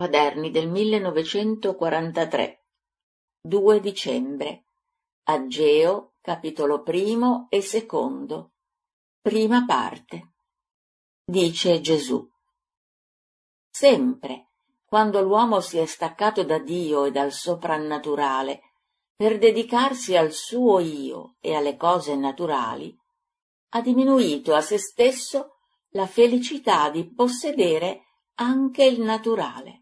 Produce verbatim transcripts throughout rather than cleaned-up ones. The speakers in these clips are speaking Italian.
Quaderni del millenovecentoquarantatré, due dicembre. Ageo, capitolo primo e secondo. Prima parte. Dice Gesù: sempre, quando l'uomo si è staccato da Dio e dal soprannaturale per dedicarsi al suo io e alle cose naturali, ha diminuito a se stesso la felicità di possedere anche il naturale.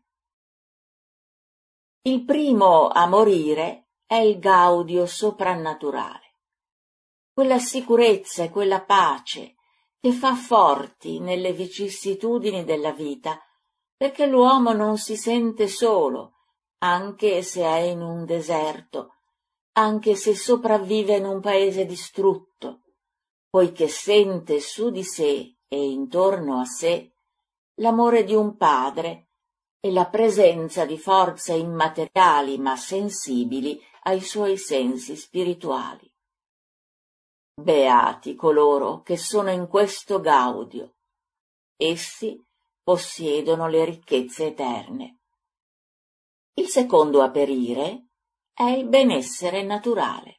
Il primo a morire è il gaudio soprannaturale, quella sicurezza e quella pace che fa forti nelle vicissitudini della vita, perché l'uomo non si sente solo, anche se è in un deserto, anche se sopravvive in un paese distrutto, poiché sente su di sé e intorno a sé l'amore di un padre e la presenza di forze immateriali ma sensibili ai suoi sensi spirituali. Beati coloro che sono in questo gaudio, essi possiedono le ricchezze eterne. Il secondo a perire è il benessere naturale.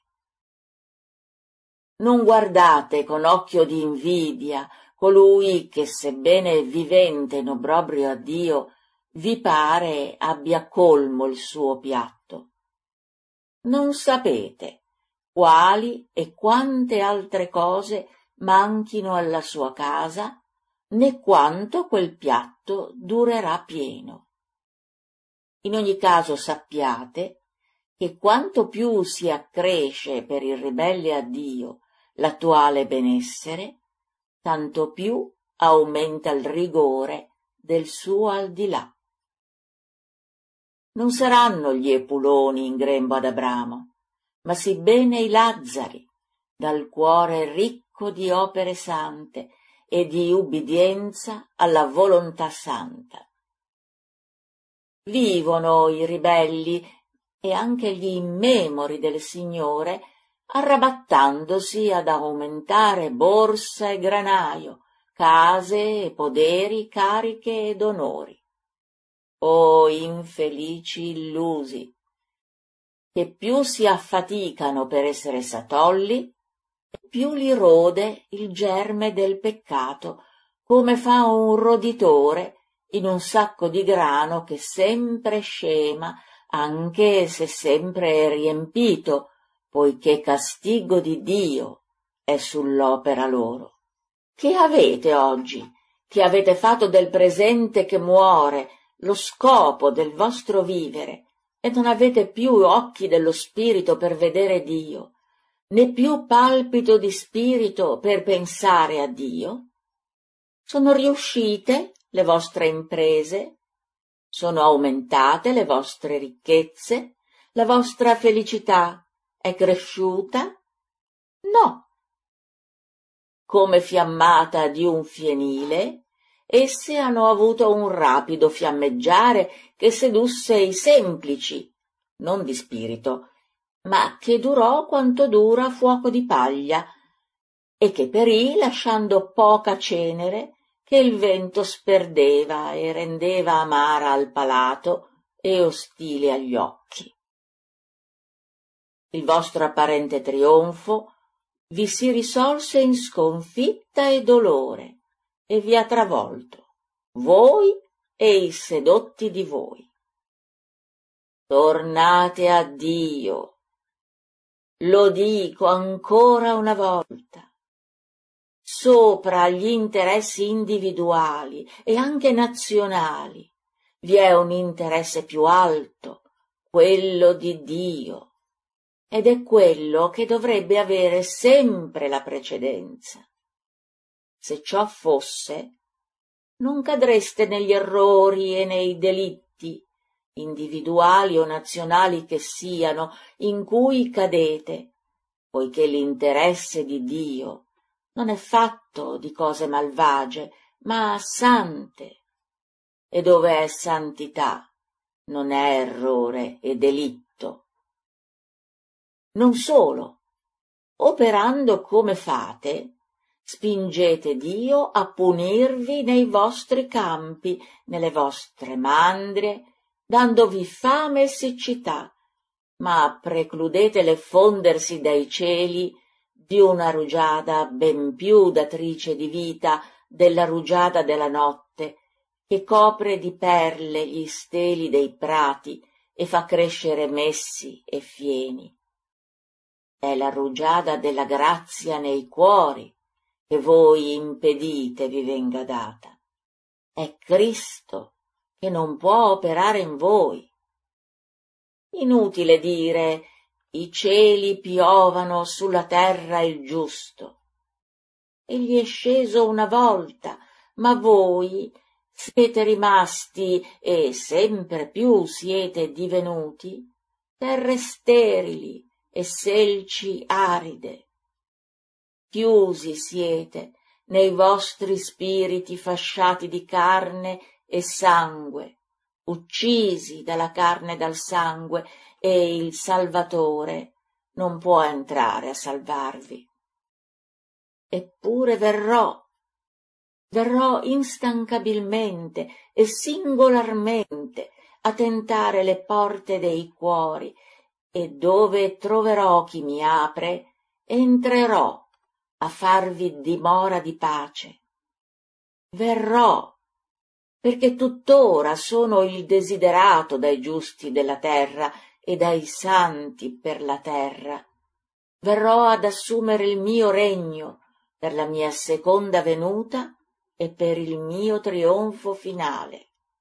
Non guardate con occhio di invidia colui che, sebbene vivente in obbrobrio a Dio, vi pare abbia colmo il suo piatto. Non sapete quali e quante altre cose manchino alla sua casa, né quanto quel piatto durerà pieno. In ogni caso sappiate che quanto più si accresce per il ribelle a Dio l'attuale benessere, tanto più aumenta il rigore del suo al di là. Non saranno gli Epuloni in grembo ad Abramo, ma sì bene i Lazzari, dal cuore ricco di opere sante e di ubbidienza alla volontà santa. Vivono i ribelli e anche gli immemori del Signore arrabattandosi ad aumentare borsa e granaio, case e poderi, cariche ed onori. O infelici illusi, che più si affaticano per essere satolli, più li rode il germe del peccato, come fa un roditore in un sacco di grano che sempre scema, anche se sempre è riempito, poiché castigo di Dio è sull'opera loro. Che avete oggi, che avete fatto del presente che muore lo scopo del vostro vivere, e non avete più occhi dello spirito per vedere Dio, né più palpito di spirito per pensare a Dio? Sono riuscite le vostre imprese? Sono aumentate le vostre ricchezze? La vostra felicità è cresciuta? No. Come fiammata di un fienile, esse hanno avuto un rapido fiammeggiare che sedusse i semplici, non di spirito, ma che durò quanto dura fuoco di paglia, e che perì lasciando poca cenere che il vento sperdeva e rendeva amara al palato e ostile agli occhi. Il vostro apparente trionfo vi si risolse in sconfitta e dolore, e vi ha travolto, voi e i sedotti di voi. Tornate a Dio, lo dico ancora una volta. Sopra gli interessi individuali e anche nazionali vi è un interesse più alto, quello di Dio, ed è quello che dovrebbe avere sempre la precedenza. Se ciò fosse, non cadreste negli errori e nei delitti, individuali o nazionali che siano, in cui cadete, poiché l'interesse di Dio non è fatto di cose malvagie, ma sante, e dove è santità non è errore e delitto. Non solo, operando come fate, spingete Dio a punirvi nei vostri campi, nelle vostre mandrie dandovi fame e siccità, ma precludete l'effondersi dai cieli di una rugiada ben più datrice di vita della rugiada della notte, che copre di perle gli steli dei prati e fa crescere messi e fieni. È la rugiada della grazia nei cuori che voi impedite vi venga data. È Cristo che non può operare in voi. Inutile dire i cieli piovano sulla terra il giusto. Egli è sceso una volta, ma voi siete rimasti e sempre più siete divenuti terre sterili e selci aride. Chiusi siete nei vostri spiriti fasciati di carne e sangue, uccisi dalla carne e dal sangue, e il Salvatore non può entrare a salvarvi. Eppure verrò, verrò instancabilmente e singolarmente a tentare le porte dei cuori, e dove troverò chi mi apre, entrerò a farvi dimora di pace. Verrò, perché tuttora sono il desiderato dai giusti della terra e dai santi per la terra. Verrò ad assumere il mio regno per la mia seconda venuta e per il mio trionfo finale.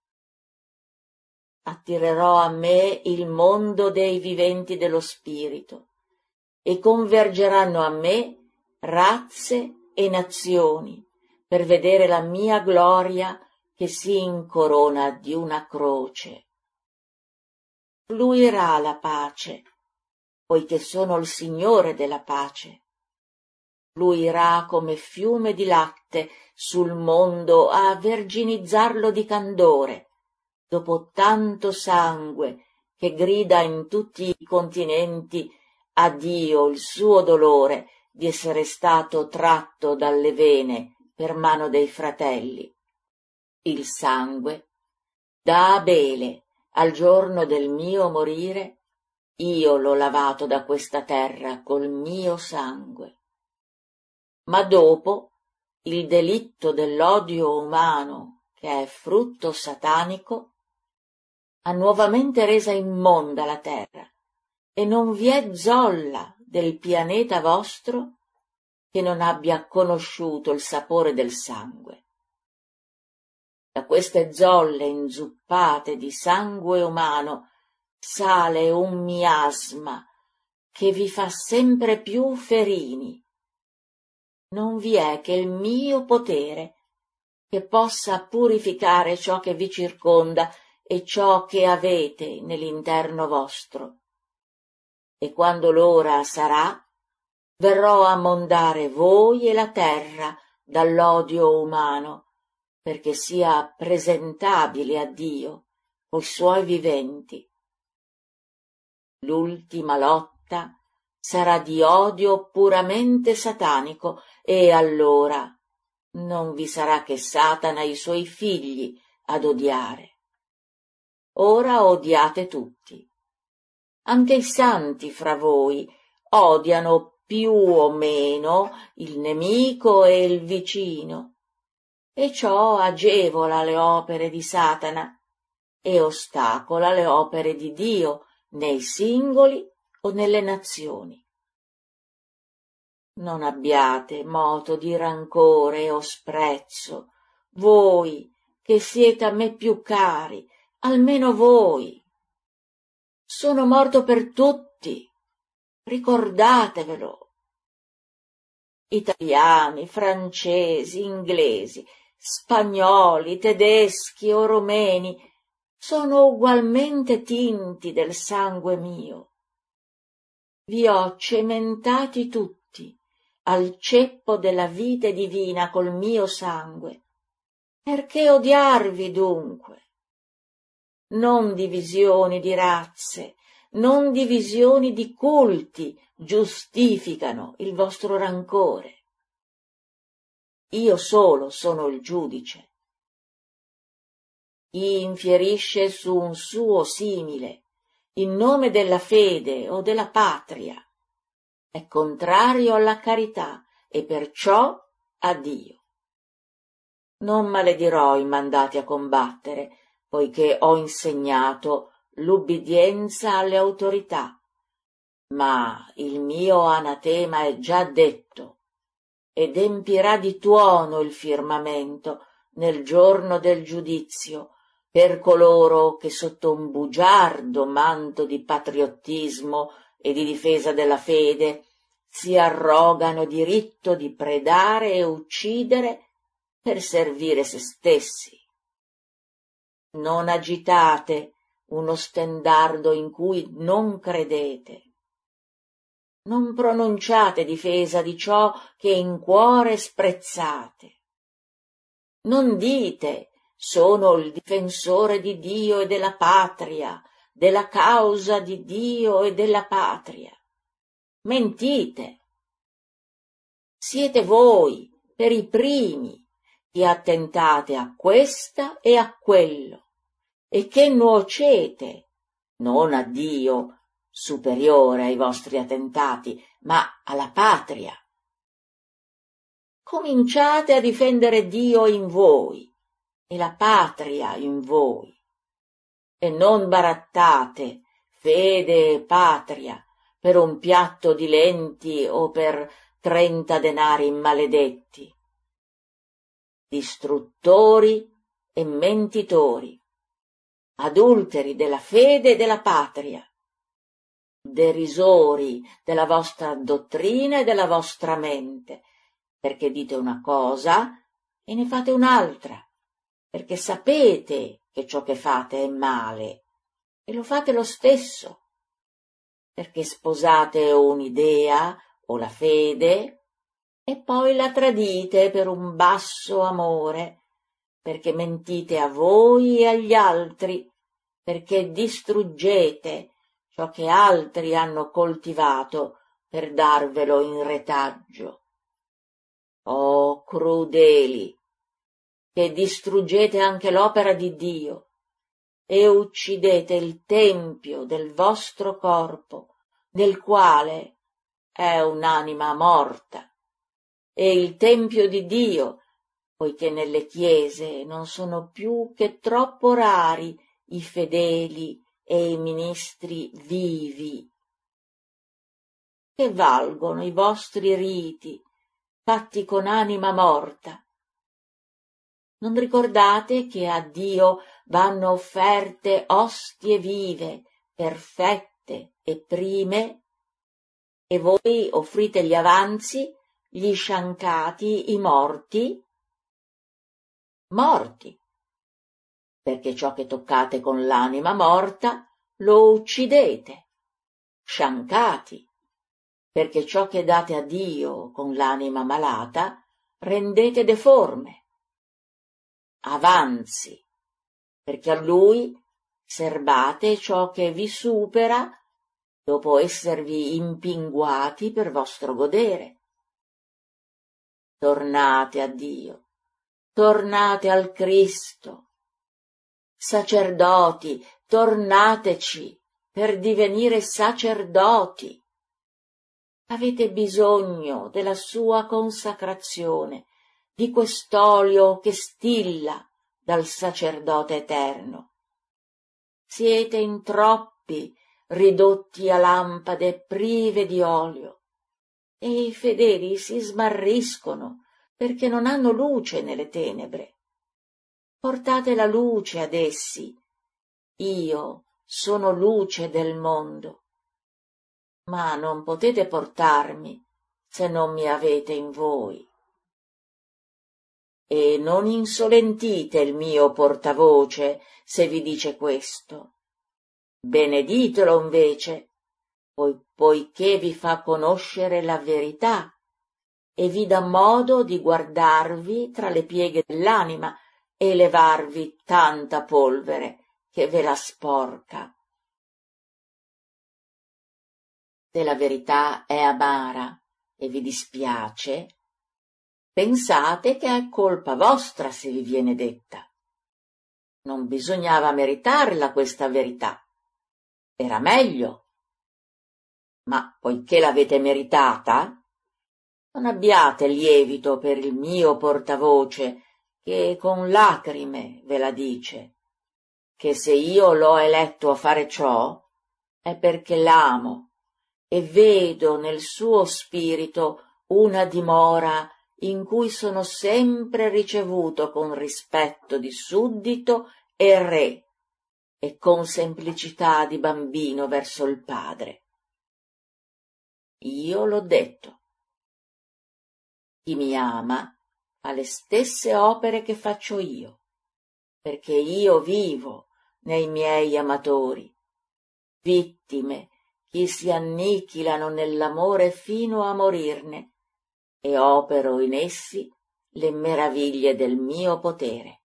Attirerò a me il mondo dei viventi dello spirito, e convergeranno a me razze e nazioni per vedere la mia gloria che si incorona di una croce. Fluirà la pace, poiché sono il Signore della pace. Fluirà come fiume di latte sul mondo a verginizzarlo di candore, dopo tanto sangue che grida in tutti i continenti a Dio il suo dolore di essere stato tratto dalle vene per mano dei fratelli. Il sangue da Abele al giorno del mio morire, io l'ho lavato da questa terra col mio sangue. Ma dopo il delitto dell'odio umano, che è frutto satanico, ha nuovamente resa immonda la terra, e non vi è zolla del pianeta vostro che non abbia conosciuto il sapore del sangue. Da queste zolle inzuppate di sangue umano sale un miasma che vi fa sempre più ferini. Non vi è che il mio potere che possa purificare ciò che vi circonda e ciò che avete nell'interno vostro. E quando l'ora sarà, verrò a mondare voi e la terra dall'odio umano, perché sia presentabile a Dio coi suoi viventi. L'ultima lotta sarà di odio puramente satanico, e allora non vi sarà che Satana e i suoi figli ad odiare. Ora odiate tutti. Anche i santi fra voi odiano più o meno il nemico e il vicino, e ciò agevola le opere di Satana e ostacola le opere di Dio nei singoli o nelle nazioni. Non abbiate moto di rancore o sprezzo, voi che siete a me più cari, almeno voi. Sono morto per tutti, ricordatevelo. Italiani, francesi, inglesi, spagnoli, tedeschi o romeni sono ugualmente tinti del sangue mio. Vi ho cementati tutti al ceppo della vite divina col mio sangue. Perché odiarvi dunque? Non divisioni di razze, non divisioni di culti giustificano il vostro rancore. Io solo sono il giudice. chi infierisce su un suo simile, in nome della fede o della patria, è contrario alla carità e perciò a Dio. Non maledirò i mandati a combattere, poiché ho insegnato l'ubbidienza alle autorità, ma il mio anatema è già detto, ed empirà di tuono il firmamento nel giorno del giudizio per coloro che sotto un bugiardo manto di patriottismo e di difesa della fede si arrogano diritto di predare e uccidere per servire se stessi. Non agitate uno stendardo in cui non credete. Non pronunciate difesa di ciò che in cuore sprezzate. Non dite: sono il difensore di Dio e della patria, della causa di Dio e della patria. Mentite. Siete voi, per i primi, che attentate a questa e a quello, e che nuocete, non a Dio, superiore ai vostri attentati, ma alla patria. Cominciate a difendere Dio in voi e la patria in voi, e non barattate fede e patria per un piatto di lenti o per trenta denari maledetti. Distruttori e mentitori, adulteri della fede e della patria, derisori della vostra dottrina e della vostra mente, perché dite una cosa e ne fate un'altra, perché sapete che ciò che fate è male e lo fate lo stesso, perché sposate un'idea o la fede e poi la tradite per un basso amore, perché mentite a voi e agli altri, perché distruggete ciò che altri hanno coltivato per darvelo in retaggio. Oh, crudeli, che distruggete anche l'opera di Dio e uccidete il tempio del vostro corpo, nel quale è un'anima morta, e il tempio di Dio, poiché nelle chiese non sono più che troppo rari i fedeli e i ministri vivi. Che valgono i vostri riti fatti con anima morta? Non ricordate che a Dio vanno offerte ostie vive, perfette e prime, e voi offrite gli avanzi, gli sciancati, i morti? Morti, perché ciò che toccate con l'anima morta lo uccidete. Sciancati, perché ciò che date a Dio con l'anima malata rendete deforme. Avanzi, perché a Lui serbate ciò che vi supera dopo esservi impinguati per vostro godere. Tornate a Dio, tornate al Cristo. Sacerdoti, tornateci per divenire sacerdoti. Avete bisogno della sua consacrazione, di quest'olio che stilla dal sacerdote eterno. Siete in troppi ridotti a lampade prive di olio, e i fedeli si smarriscono perché non hanno luce nelle tenebre. Portate la luce ad essi. Io sono luce del mondo. Ma non potete portarmi se non mi avete in voi. E non insolentite il mio portavoce se vi dice questo. Beneditelo invece, poi, poiché vi fa conoscere la verità e vi dà modo di guardarvi tra le pieghe dell'anima e levarvi tanta polvere che ve la sporca. Se la verità è amara e vi dispiace, pensate che è colpa vostra se vi viene detta. non bisognava meritarla questa verità. Era meglio. Ma poiché l'avete meritata, non abbiate lievito per il mio portavoce, che con lacrime ve la dice, che se io l'ho eletto a fare ciò, è perché l'amo e vedo nel suo spirito una dimora in cui sono sempre ricevuto con rispetto di suddito e re e con semplicità di bambino verso il padre. Io l'ho detto. Chi mi ama ha le stesse opere che faccio io, perché io vivo nei miei amatori, vittime chi si annichilano nell'amore fino a morirne, e opero in essi le meraviglie del mio potere.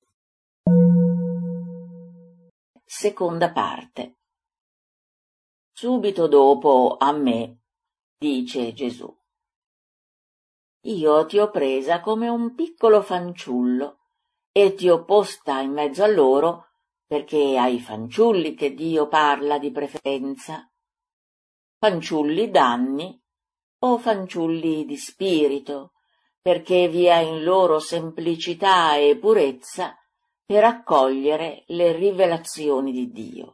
Seconda parte. Subito dopo a me, dice Gesù, io ti ho presa come un piccolo fanciullo e ti ho posta in mezzo a loro, perché ai fanciulli che Dio parla di preferenza, fanciulli d'anni o fanciulli di spirito, perché vi è in loro semplicità e purezza per accogliere le rivelazioni di Dio.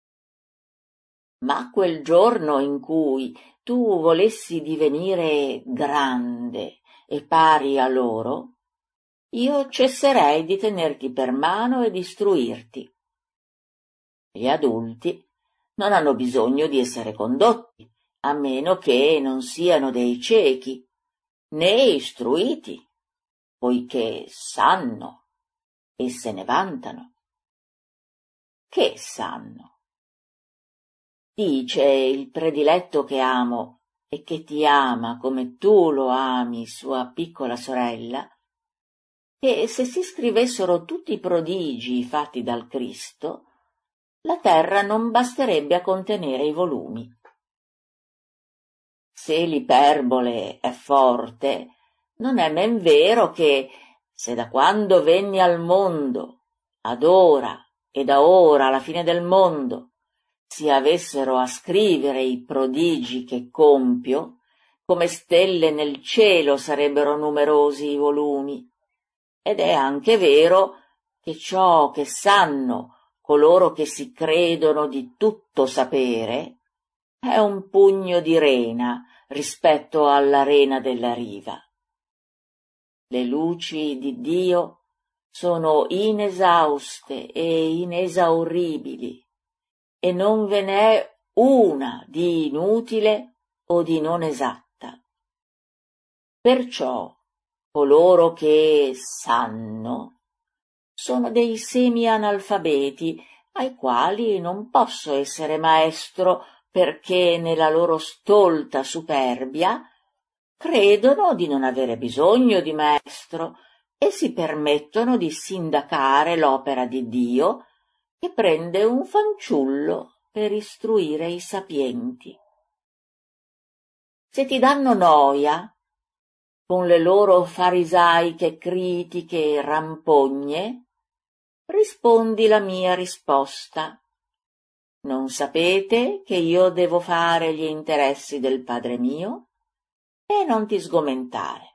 Ma quel giorno in cui tu volessi divenire grande e pari a loro, io cesserei di tenerti per mano e di istruirti. Gli adulti non hanno bisogno di essere condotti, a meno che non siano dei ciechi, né istruiti, poiché sanno e se ne vantano. Che sanno? Dice il prediletto che amo e che ti ama come tu lo ami, sua piccola sorella, che se si scrivessero tutti i prodigi fatti dal Cristo, la terra non basterebbe a contenere i volumi. Se l'iperbole è forte, non è men vero che, se da quando venni al mondo, ad ora e da ora alla fine del mondo, si avessero a scrivere i prodigi che compio, come stelle nel cielo sarebbero numerosi i volumi. Ed è anche vero che ciò che sanno coloro che si credono di tutto sapere è un pugno di rena rispetto all'arena della riva. Le luci di Dio sono inesauste e inesauribili, e non ve n'è una di inutile o di non esatta. Perciò coloro che sanno sono dei semi-analfabeti ai quali non posso essere maestro, perché nella loro stolta superbia credono di non avere bisogno di maestro e si permettono di sindacare l'opera di Dio, che prende un fanciullo per istruire i sapienti. Se ti danno noia con le loro farisaiche critiche e rampogne, rispondi la mia risposta. Non sapete che io devo fare gli interessi del Padre mio? E non ti sgomentare.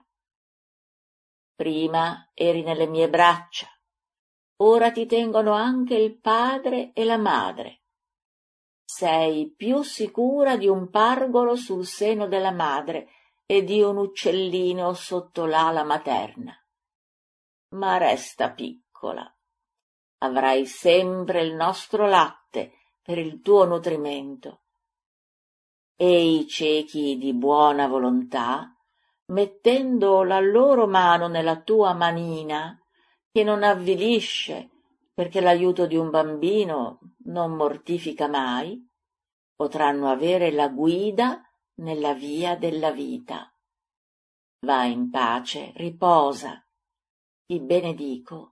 Prima eri nelle mie braccia, ora ti tengono anche il padre e la madre. Sei più sicura di un pargolo sul seno della madre e di un uccellino sotto l'ala materna. Ma resta piccola. Avrai sempre il nostro latte per il tuo nutrimento. E i ciechi di buona volontà, mettendo la loro mano nella tua manina, che non avvilisce, perché l'aiuto di un bambino non mortifica mai, potranno avere la guida nella via della vita. Va in pace, riposa, ti benedico.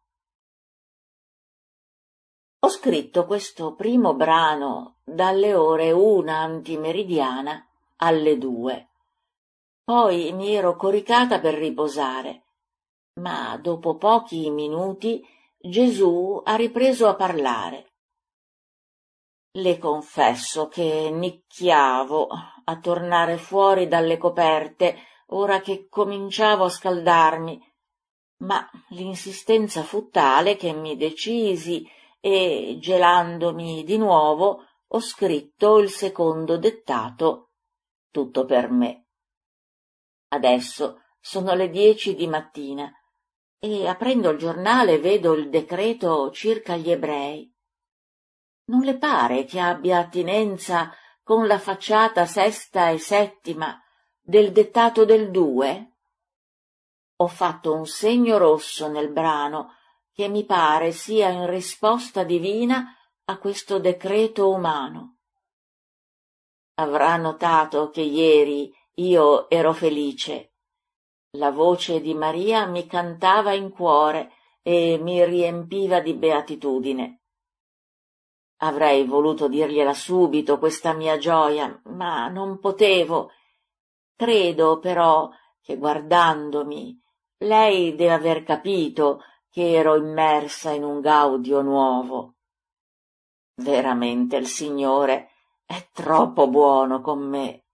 Ho scritto questo primo brano dalle ore una antimeridiana alle due. Poi mi ero coricata per riposare, ma dopo pochi minuti Gesù ha ripreso a parlare. Le confesso che nicchiavo a tornare fuori dalle coperte ora che cominciavo a scaldarmi, ma l'insistenza fu tale che mi decisi e, gelandomi di nuovo, ho scritto il secondo dettato, tutto per me. Adesso sono le dieci di mattina e, aprendo il giornale, vedo il decreto circa gli ebrei. Non le pare che abbia attinenza con la facciata sesta e settima del dettato del due? Ho fatto un segno rosso nel brano che mi pare sia in risposta divina a questo decreto umano. Avrà notato che ieri io ero felice. La voce di Maria mi cantava in cuore e mi riempiva di beatitudine. Avrei voluto dirgliela subito questa mia gioia, ma non potevo. Credo però che guardandomi lei deve aver capito che ero immersa in un gaudio nuovo. Veramente il Signore è troppo buono con me.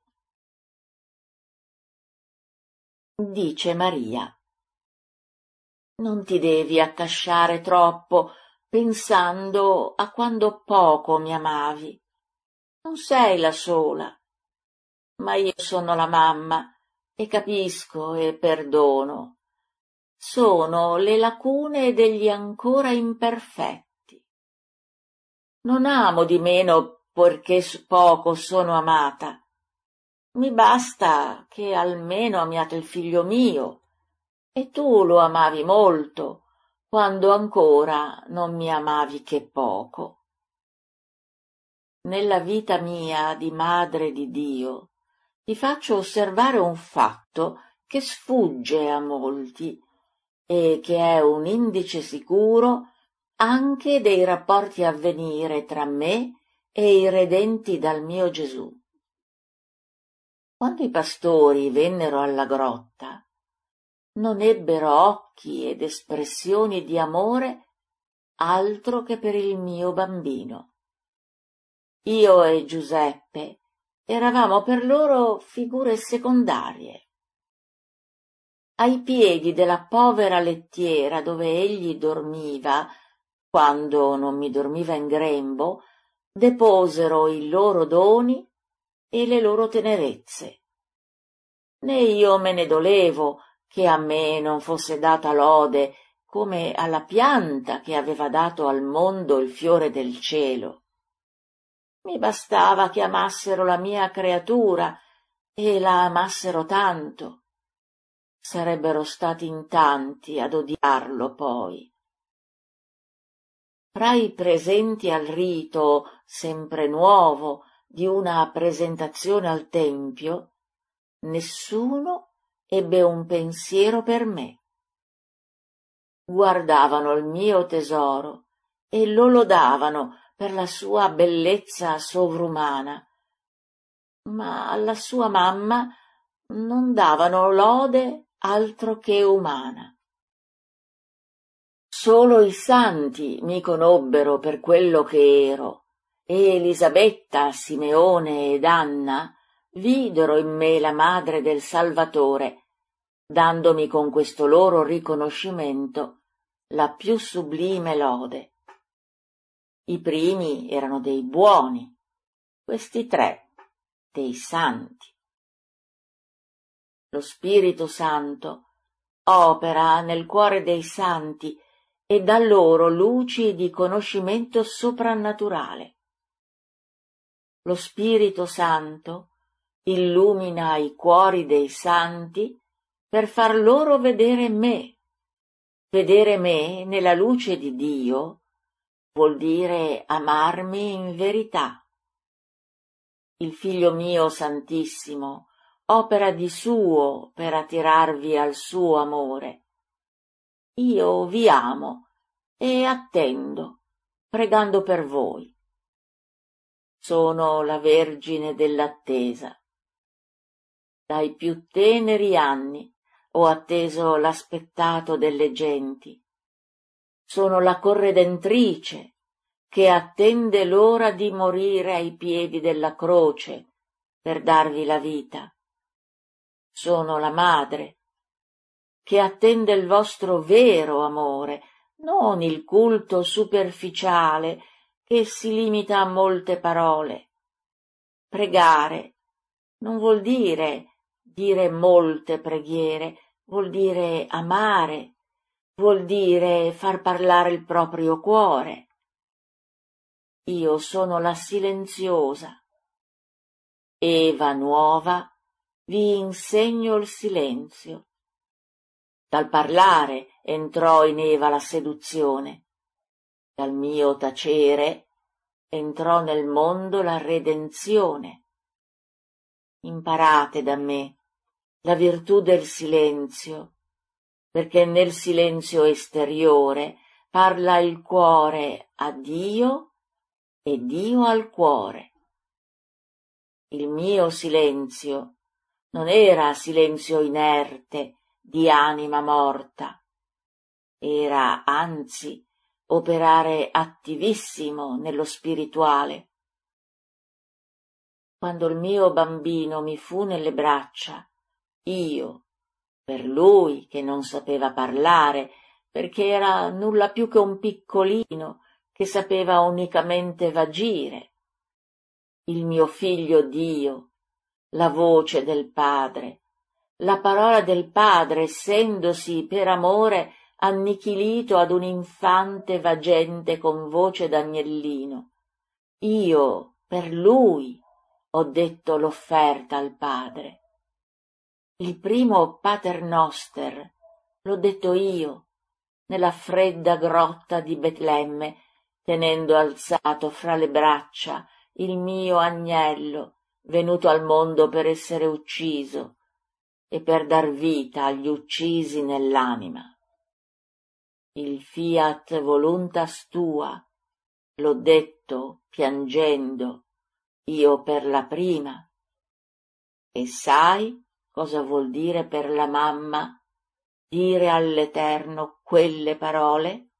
Dice Maria: non ti devi accasciare troppo pensando a quando poco mi amavi. Non sei la sola, ma io sono la mamma e capisco e perdono. Sono le lacune degli ancora imperfetti. Non amo di meno poiché poco sono amata. Mi basta che almeno amiate il figlio mio, e tu lo amavi molto, quando ancora non mi amavi che poco. Nella vita mia di madre di Dio ti faccio osservare un fatto che sfugge a molti e che è un indice sicuro anche dei rapporti a venire tra me e i redenti dal mio Gesù. Quando i pastori vennero alla grotta, non ebbero occhi ed espressioni di amore altro che per il mio bambino. Io e Giuseppe eravamo per loro figure secondarie. Ai piedi della povera lettiera dove egli dormiva, quando non mi dormiva in grembo, deposero i loro doni e le loro tenerezze. Né io me ne dolevo che a me non fosse data lode come alla pianta che aveva dato al mondo il fiore del cielo. Mi bastava che amassero la mia creatura e la amassero tanto. Sarebbero stati in tanti ad odiarlo poi. Fra i presenti al rito sempre nuovo di una presentazione al tempio, nessuno ebbe un pensiero per me. Guardavano il mio tesoro e lo lodavano per la sua bellezza sovrumana, ma alla sua mamma non davano lode altro che umana. Solo i santi mi conobbero per quello che ero, e Elisabetta, Simeone ed Anna videro in me la madre del Salvatore, dandomi con questo loro riconoscimento la più sublime lode. I primi erano dei buoni, questi tre dei santi. Lo Spirito Santo opera nel cuore dei santi e dà loro luci di conoscimento soprannaturale. Lo Spirito Santo illumina i cuori dei santi per far loro vedere me. Vedere me nella luce di Dio vuol dire amarmi in verità. Il Figlio mio Santissimo opera di suo per attirarvi al suo amore. Io vi amo e attendo, pregando per voi. Sono la Vergine dell'attesa. Dai più teneri anni ho atteso l'aspettato delle genti. sono la corredentrice che attende l'ora di morire ai piedi della croce per darvi la vita. Sono la madre che attende il vostro vero amore, non il culto superficiale che si limita a molte parole. Pregare non vuol dire dire molte preghiere, vuol dire amare, vuol dire far parlare il proprio cuore. Io sono la silenziosa. Eva nuova, vi insegno il silenzio. Dal parlare entrò in Eva la seduzione, dal mio tacere entrò nel mondo la redenzione. Imparate da me la virtù del silenzio, perché nel silenzio esteriore parla il cuore a Dio e Dio al cuore. Il mio silenzio non era silenzio inerte di anima morta, era anzi operare attivissimo nello spirituale. Quando il mio bambino mi fu nelle braccia, io, per lui che non sapeva parlare, perché era nulla più che un piccolino che sapeva unicamente vagire, il mio figlio Dio, la voce del Padre, la parola del Padre, essendosi per amore annichilito ad un infante vagente con voce d'agnellino. Io, per lui, ho detto l'offerta al Padre. Il primo Pater Noster l'ho detto io, nella fredda grotta di Betlemme, tenendo alzato fra le braccia il mio agnello, venuto al mondo per essere ucciso e per dar vita agli uccisi nell'anima. Il fiat voluntas tua, l'ho detto piangendo, io per la prima. E sai cosa vuol dire per la mamma dire all'Eterno quelle parole?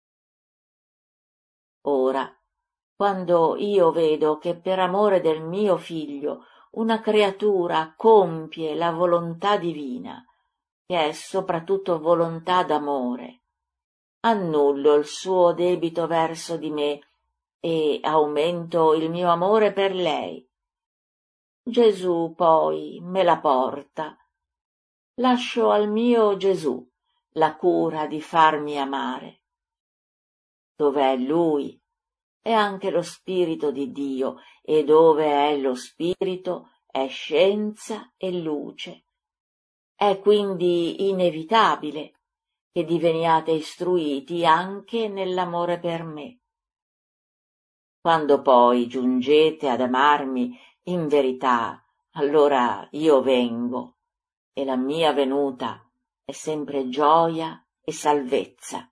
Ora, quando io vedo che per amore del mio figlio una creatura compie la volontà divina, che è soprattutto volontà d'amore, annullo il suo debito verso di me e aumento il mio amore per lei. Gesù poi me la porta. Lascio al mio Gesù la cura di farmi amare. Dov'è Lui è anche lo Spirito di Dio, e dove è lo Spirito è scienza e luce. È quindi inevitabile che diveniate istruiti anche nell'amore per me. Quando poi giungete ad amarmi in verità, allora io vengo, e la mia venuta è sempre gioia e salvezza.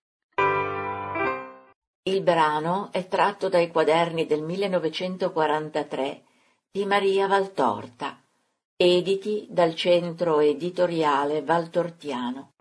Il brano è tratto dai quaderni del millenovecentoquarantatré di Maria Valtorta, editi dal Centro Editoriale Valtortiano.